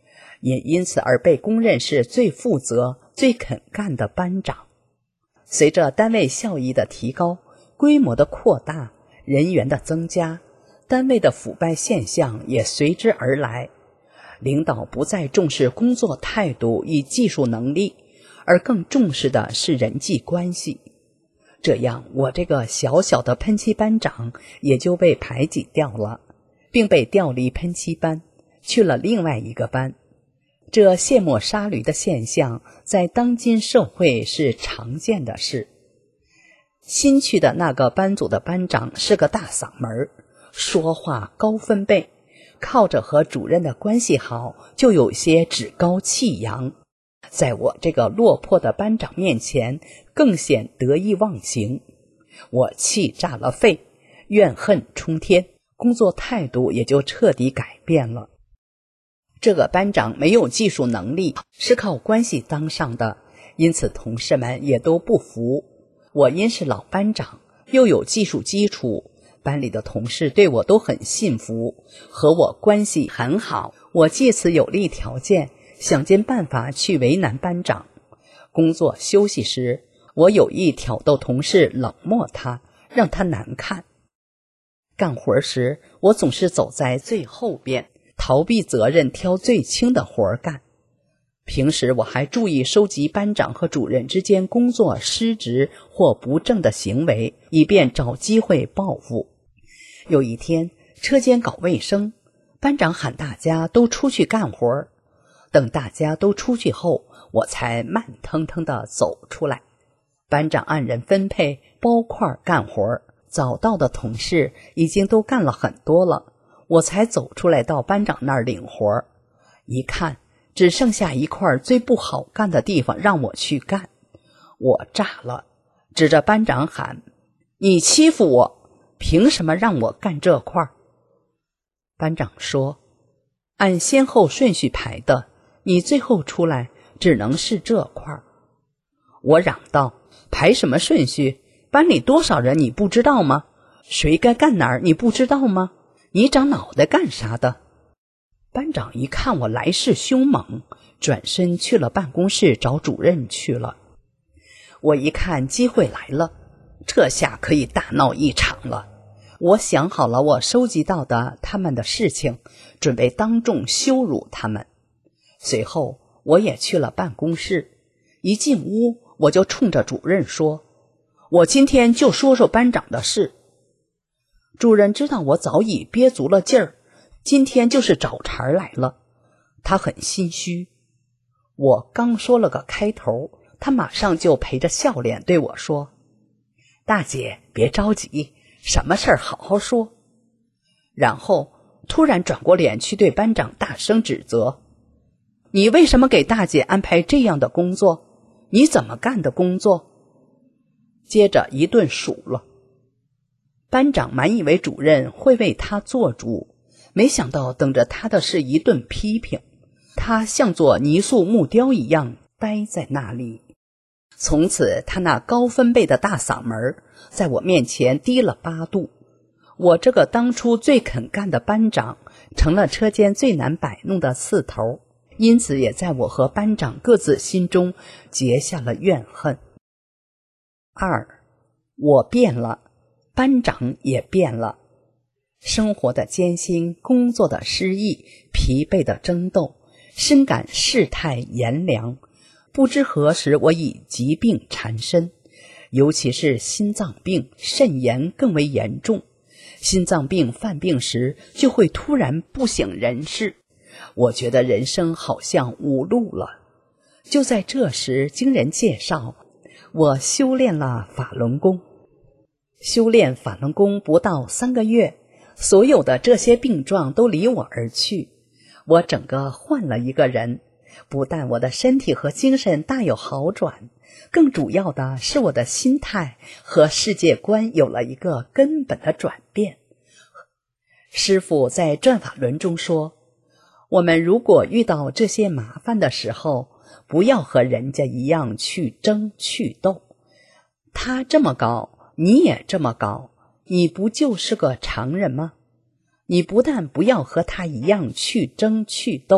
也因此而被公认是最负责、最肯干的班长。随着单位效益的提高，规模的扩大，人员的增加，单位的腐败现象也随之而来。领导不再重视工作态度与技术能力，而更重视的是人际关系。这样，我这个小小的喷漆班长也就被排挤掉了，并被调离喷漆班，去了另外一个班。这卸磨杀驴的现象在当今社会是常见的事。新去的那个班组的班长是个大嗓门，说话高分贝，靠着和主任的关系好，就有些趾高气扬，在我这个落魄的班长面前更显得意忘形。我气炸了肺，怨恨冲天，工作态度也就彻底改变了。这个班长没有技术能力，是靠关系当上的，因此同事们也都不服。我因是老班长，又有技术基础，班里的同事对我都很信服，和我关系很好。我借此有利条件，想尽办法去为难班长。工作休息时，我有意挑逗同事冷漠他，让他难看。干活时，我总是走在最后边，逃避责任，挑最轻的活干。平时我还注意收集班长和主任之间工作失职或不正的行为，以便找机会报复。有一天，车间搞卫生，班长喊大家都出去干活。等大家都出去后，我才慢腾腾地走出来。班长按人分配包块干活，早到的同事已经都干了很多了，我才走出来到班长那儿领活。一看，只剩下一块最不好干的地方让我去干。我炸了，指着班长喊：你欺负我，凭什么让我干这块？班长说：按先后顺序排的，你最后出来只能是这块。我嚷道：排什么顺序？班里多少人你不知道吗？谁该干哪儿你不知道吗？你长脑袋干啥的？班长一看我来势凶猛，转身去了办公室找主任去了。我一看机会来了，这下可以大闹一场了。我想好了我收集到的他们的事情，准备当众羞辱他们。随后我也去了办公室，一进屋我就冲着主任说：我今天就说说班长的事。主任知道我早已憋足了劲儿，今天就是找茬来了，他很心虚。我刚说了个开头，他马上就陪着笑脸对我说：大姐别着急，什么事儿好好说。然后突然转过脸去对班长大声指责：你为什么给大姐安排这样的工作？你怎么干的工作？接着一顿数落。班长满以为主任会为他做主，没想到等着他的是一顿批评。他像座泥塑木雕一样呆在那里。从此他那高分贝的大嗓门在我面前低了8度。我这个当初最肯干的班长成了车间最难摆弄的刺头，因此也在我和班长各自心中结下了怨恨。2. 我变了，班长也变了。生活的艰辛，工作的失意，疲惫的争斗，深感世态炎凉。不知何时我已疾病缠身，尤其是心脏病、肾炎更为严重。心脏病犯病时就会突然不省人事，我觉得人生好像无路了。就在这时，经人介绍，我修炼了法轮功。修炼法轮功不到3个月，所有的这些病状都离我而去，我整个换了一个人。不但我的身体和精神大有好转，更主要的是我的心态和世界观有了一个根本的转变。师父在转法轮中说，我们如果遇到这些麻烦的时候，不要和人家一样去争去斗。他这么高，你也这么高，你不就是个常人吗？你不但不要和他一样去争去斗，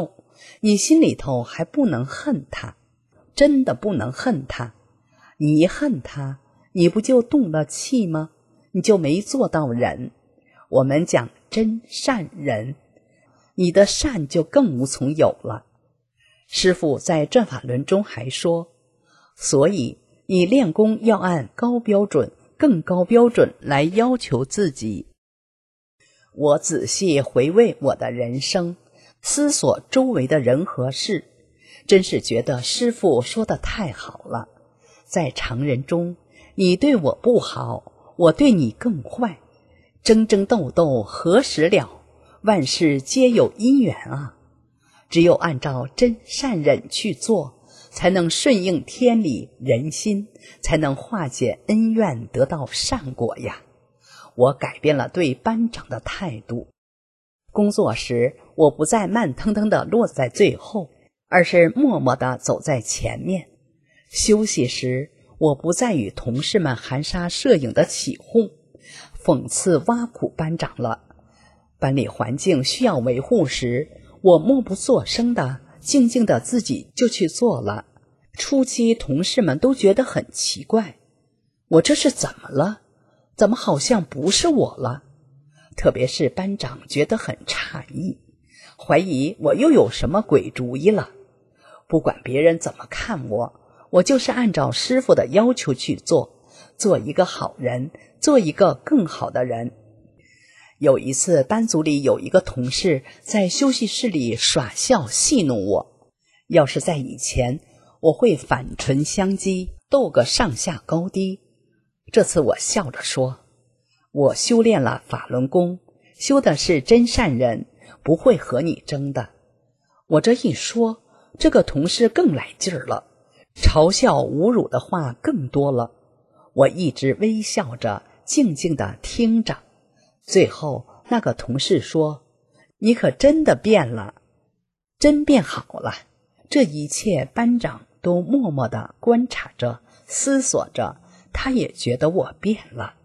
你心里头还不能恨他，真的不能恨他。你一恨他，你不就动了气吗？你就没做到人。我们讲真善人，你的善就更无从有了。师父在转法轮中还说，所以你练功要按高标准、更高标准来要求自己。我仔细回味我的人生，思索周围的人和事，真是觉得师父说得太好了。在常人中，你对我不好，我对你更坏，争争斗斗何时了？万事皆有因缘啊！只有按照真善忍去做，才能顺应天理人心，才能化解恩怨，得到善果呀。我改变了对班长的态度。工作时，我不再慢腾腾地落在最后，而是默默地走在前面。休息时，我不再与同事们含沙射影的起哄，讽刺挖苦班长了。班里环境需要维护时，我默不作声的静静的自己就去做了。初期同事们都觉得很奇怪，我这是怎么了？怎么好像不是我了？特别是班长觉得很诧异，怀疑我又有什么鬼主意了。不管别人怎么看我，我就是按照师父的要求去做，做一个好人，做一个更好的人。有一次班组里有一个同事在休息室里耍笑戏弄我，要是在以前，我会反唇相讥，斗个上下高低。这次我笑着说，我修炼了法轮功，修的是真善人，不会和你争的。我这一说，这个同事更来劲儿了，嘲笑侮辱的话更多了。我一直微笑着，静静地听着。最后那个同事说，你可真的变了，真变好了。这一切班长都默默地观察着，思索着，他也觉得我变了。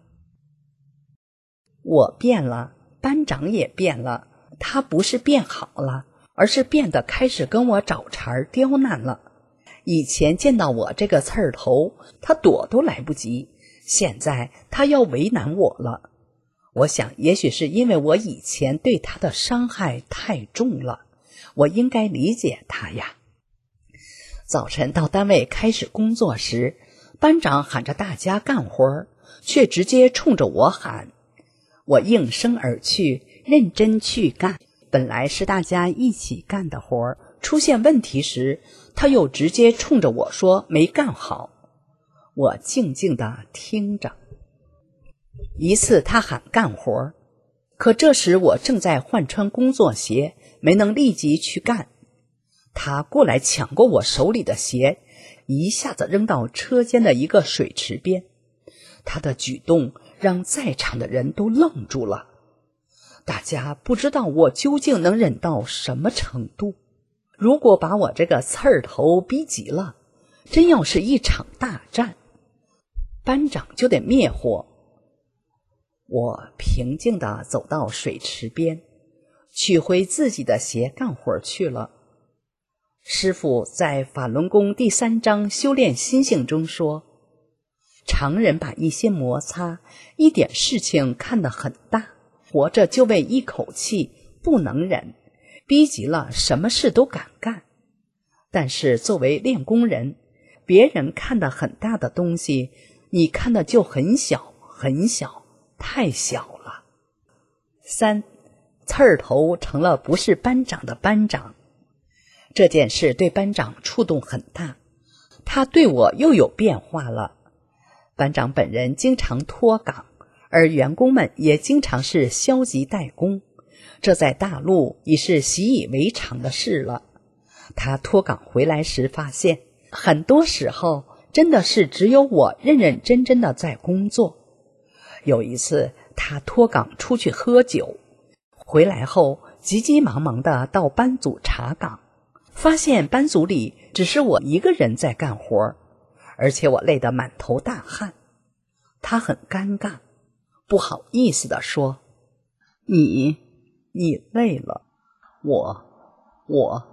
我变了，班长也变了，他不是变好了，而是变得开始跟我找茬刁难了。以前见到我这个刺儿头，他躲都来不及，现在他要为难我了。我想也许是因为我以前对他的伤害太重了，我应该理解他呀。早晨到单位开始工作时，班长喊着大家干活，却直接冲着我喊。我应声而去，认真去干。本来是大家一起干的活，出现问题时，他又直接冲着我说没干好。我静静地听着。一次他喊干活，可这时我正在换穿工作鞋，没能立即去干。他过来抢过我手里的鞋，一下子扔到车间的一个水池边。他的举动让在场的人都愣住了，大家不知道我究竟能忍到什么程度。如果把我这个刺儿头逼急了，真要是一场大战，班长就得灭火。我平静地走到水池边，取回自己的鞋干活去了。师父在法轮功第3章修炼心性中说，常人把一些摩擦、一点事情看得很大，活着就为一口气，不能忍，逼急了什么事都敢干。但是作为练功人，别人看得很大的东西，你看的就很小很小，太小了。3. 刺儿头成了不是班长的班长。这件事对班长触动很大，他对我又有变化了。班长本人经常脱岗，而员工们也经常是消极怠工，这在大陆已是习以为常的事了。他脱岗回来时发现，很多时候真的是只有我认认真真的在工作。有一次他脱岗出去喝酒，回来后急急忙忙的到班组查岗，发现班组里只是我一个人在干活，而且我累得满头大汗。他很尴尬，不好意思地说，你累了，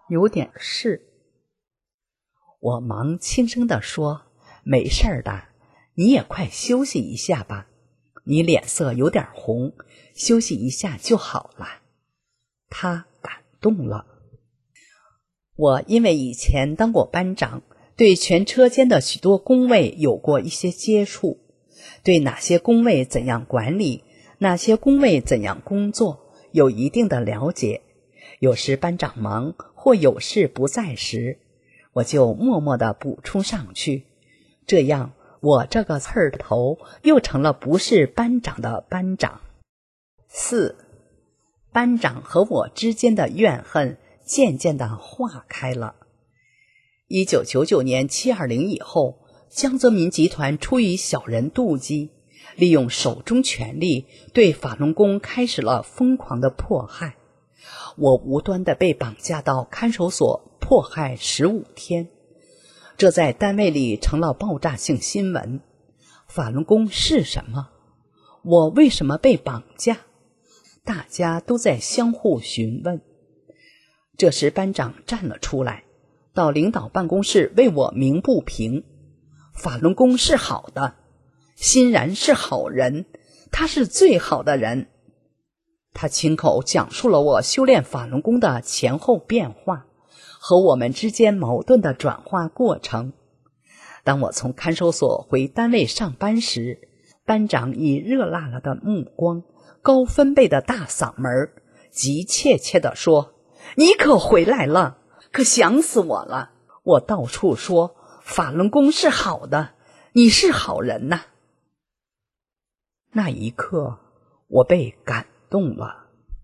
有点事。我忙轻声地说，没事儿的，你也快休息一下吧，你脸色有点红，休息一下就好了。他感动了。我因为以前当过班长，对全车间的许多工位有过一些接触，对哪些工位怎样管理，哪些工位怎样工作有一定的了解。有时班长忙或有事不在时，我就默默地补充上去，这样我这个刺儿头又成了不是班长的班长。4. 班长和我之间的怨恨渐渐地化开了。1999年720以后，江泽民集团出于小人妒忌，利用手中权力对法轮功开始了疯狂的迫害。我无端地被绑架到看守所迫害15天，这在单位里成了爆炸性新闻。法轮功是什么？我为什么被绑架？大家都在相互询问。这时班长站了出来，到领导办公室为我鸣不平。法轮功是好的，欣然是好人，他是最好的人。他亲口讲述了我修炼法轮功的前后变化和我们之间矛盾的转化过程。当我从看守所回单位上班时，班长以热辣辣的目光，高分贝的大嗓门，急切切地说，你可回来了，可想死我了。我到处说法轮功是好的，你是好人呐。那一刻我被感动了。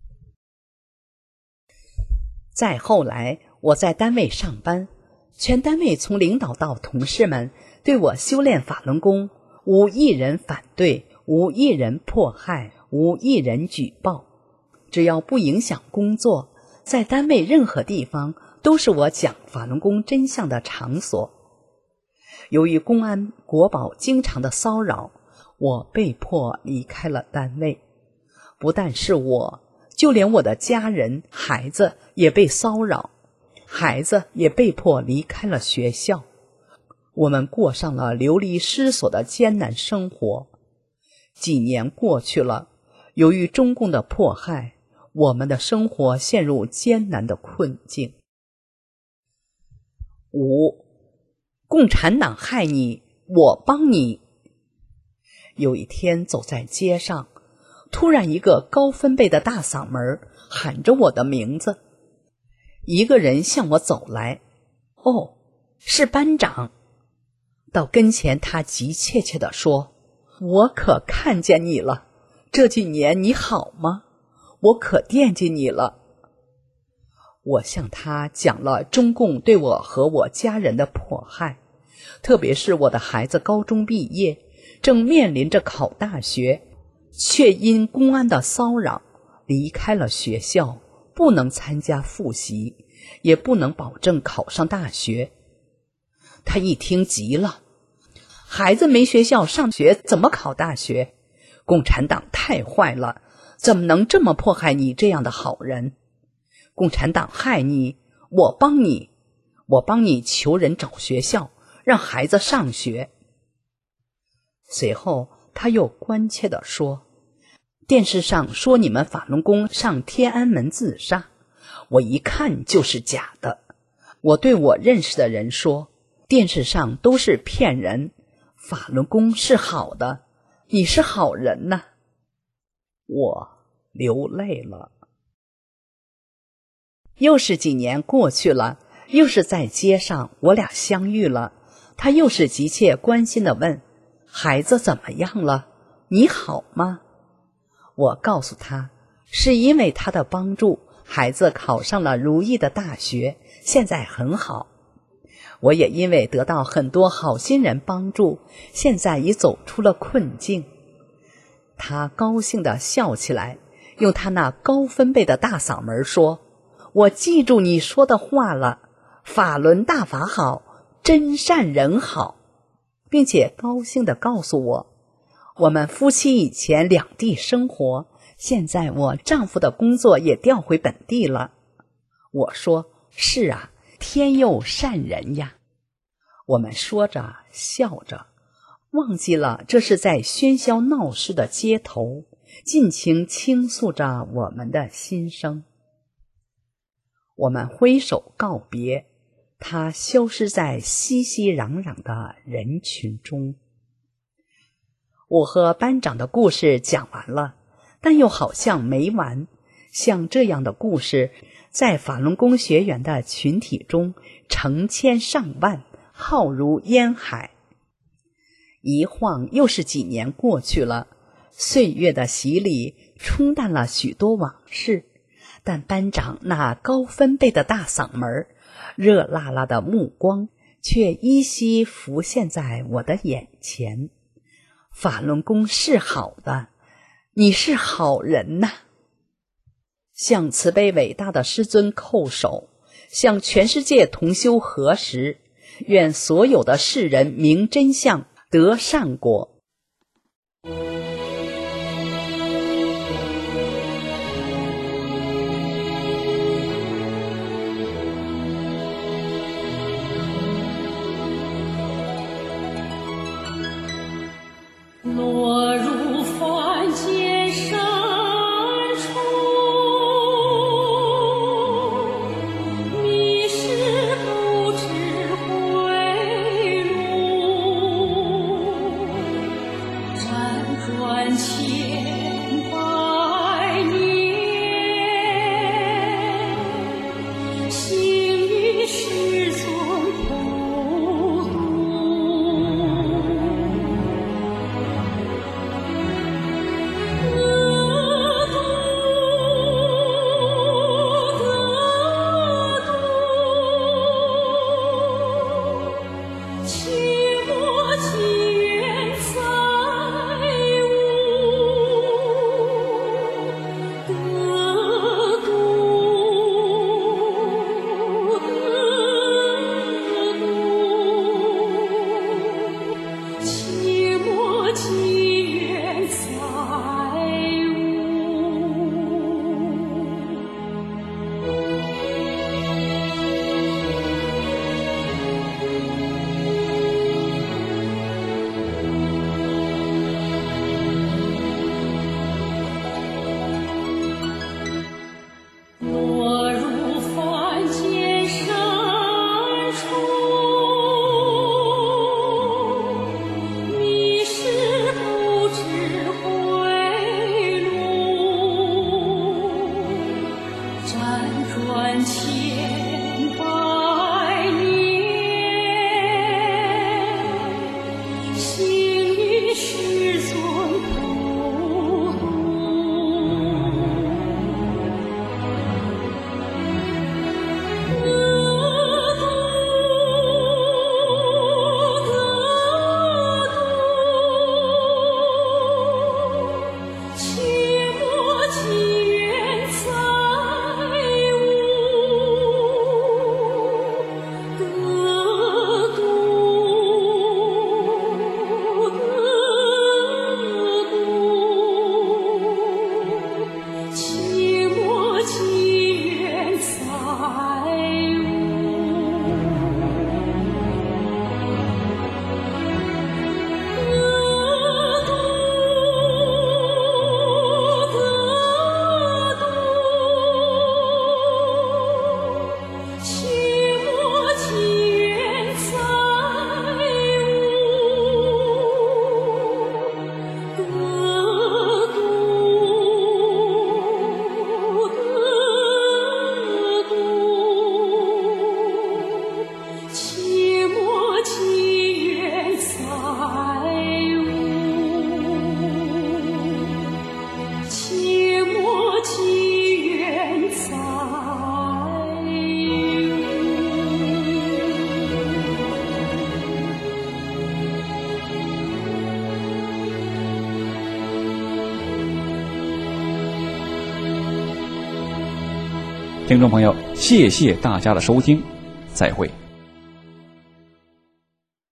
再后来我在单位上班，全单位从领导到同事们对我修炼法轮功无一人反对，无一人迫害，无一人举报。只要不影响工作，在单位任何地方都是我讲法轮功真相的场所。由于公安国保经常的骚扰，我被迫离开了单位。不但是我，就连我的家人、孩子也被骚扰，孩子也被迫离开了学校。我们过上了流离失所的艰难生活。几年过去了，由于中共的迫害，我们的生活陷入艰难的困境。5. 共产党害你，我帮你。有一天走在街上，突然一个高分贝的大嗓门喊着我的名字，一个人向我走来，哦，是班长。到跟前他急切切地说，我可看见你了，这几年你好吗？我可惦记你了。我向他讲了中共对我和我家人的迫害，特别是我的孩子高中毕业，正面临着考大学，却因公安的骚扰离开了学校，不能参加复习，也不能保证考上大学。他一听急了，孩子没学校上学怎么考大学？共产党太坏了，怎么能这么迫害你这样的好人？共产党害你，我帮你，我帮你求人找学校，让孩子上学。随后他又关切地说，电视上说你们法轮功上天安门自杀，我一看就是假的。我对我认识的人说，电视上都是骗人，法轮功是好的，你是好人呐。我流泪了。又是几年过去了，又是在街上我俩相遇了，他又是急切关心地问，孩子怎么样了？你好吗？我告诉他，是因为他的帮助，孩子考上了如意的大学，现在很好。我也因为得到很多好心人帮助，现在已走出了困境。他高兴地笑起来，用他那高分贝的大嗓门说，我记住你说的话了，法轮大法好，真善人好，并且高兴地告诉我，我们夫妻以前两地生活，现在我丈夫的工作也调回本地了。我说， 是啊，天佑善人呀。我们说着笑着，忘记了这是在喧嚣闹市的街头，尽情倾诉着我们的心声。我们挥手告别，他消失在熙熙攘攘的人群中。我和班长的故事讲完了，但又好像没完。像这样的故事，在法轮功学员的群体中成千上万，浩如烟海。一晃又是几年过去了，岁月的洗礼冲淡了许多往事，但班长那高分贝的大嗓门，热辣辣的目光，却依稀浮现在我的眼前。法轮功是好的，你是好人呐！向慈悲伟大的师尊叩首，向全世界同修合十，愿所有的世人明真相，得善果。 落入凡间深处，迷失不知回路，辗转千百年，幸与师尊同渡。 听众朋友，谢谢大家的收听，再会。